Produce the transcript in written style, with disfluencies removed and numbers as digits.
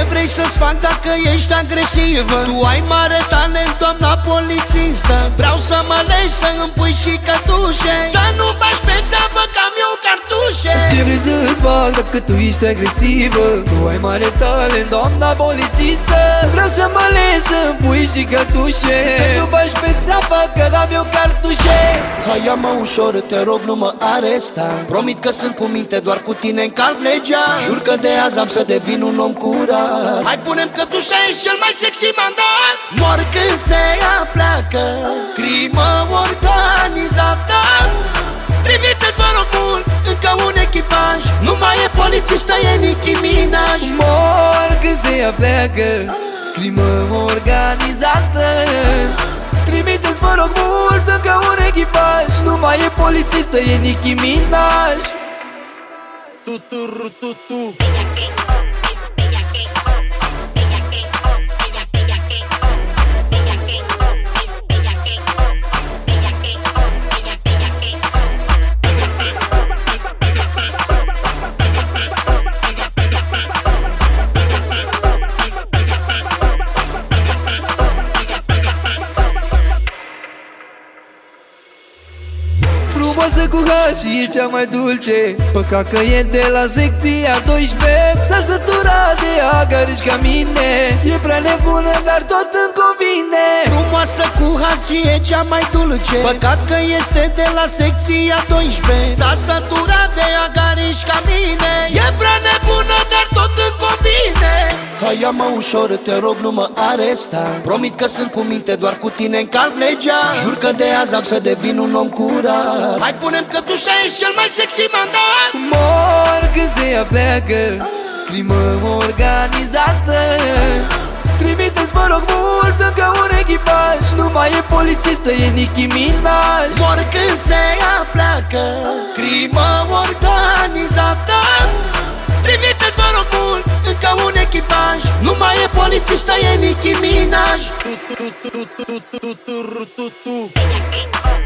vrei să-ți fac dacă ești agresivă? Tu ai mare talent, doamna polițistă. Vreau să mă legi, să îmi pui și cătușe, să nu bași pe țeapă că am eu cartușe. Ce vrei să-ți fac dacă tu ești agresivă? Tu ai mare talent, doamna polițistă. Vreau să mă legi, să-mi pui și cătușe, să nu bași pe țeapă că am eu cartușe. Hai, ia-mă ușor, te rog, nu mă aresta. Promit că sunt cu minte, doar cu tine încalc legea. Jur că de azi am să devin un om curat. Hai, punem cătușa, ești cel mai sexy mandat. Mor când se apleacă, crimă organizată. Trimiteți, vă rog mult, încă un echipaj. Nu mai e polițistă, e Nicki Minaj. Mor când se apleacă, crimă organizată. Trimiteți, vă rog mult, încă un echipaj. Nu mai e polițistă, e Nicki Minaj. Frumoasă cu H și e cea mai dulce. Păcat că e de la secția 12. S-a săturat de agarici ca mine. E prea nebună, dar tot îmi convine. Frumoasă cu H și e cea mai dulce. Păcat că este de la secția 12. S-a săturat de agarici ca mine. E prea nebună, dar tot îmi convine. Hai, ia-mă ușor, te rog, nu mă aresta. Promit că sunt cu minte, doar cu tine încalc legea. Jur că de azi am să devin un om curat. Hai, punem cătușa, ești cel mai sexy mandat. Mor când se apleacă, crimă organizată. Trimiteți, vă rog mult, încă un echipaj. Nu mai e polițistă, e Nicki Minaj. Mor când se apleacă, crimă organizată. Trimiteți, vă rog mult, încă un echipaj. Nu mai e polițistă, e Nicki Minaj.